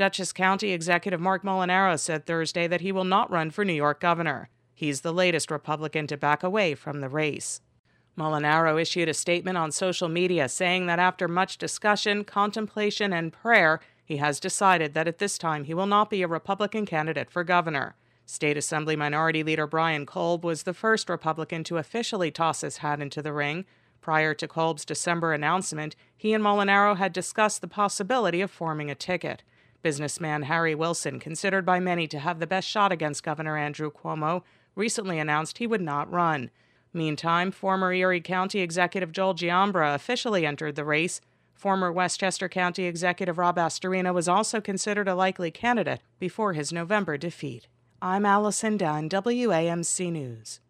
Dutchess County Executive Marc Molinaro said Thursday that he will not run for New York governor. He's the latest Republican to back away from the race. Molinaro issued a statement on social media saying that after much discussion, contemplation, and prayer, he has decided that at this time he will not be a Republican candidate for governor. State Assembly Minority Leader Brian Kolb was the first Republican to officially toss his hat into the ring. Prior to Kolb's December announcement, he and Molinaro had discussed the possibility of forming a ticket. Businessman Harry Wilson, considered by many to have the best shot against Governor Andrew Cuomo, recently announced he would not run. Meantime, former Erie County Executive Joel Giambra officially entered the race. Former Westchester County Executive Rob Astorino was also considered a likely candidate before his November defeat. I'm Allison Dunn, WAMC News.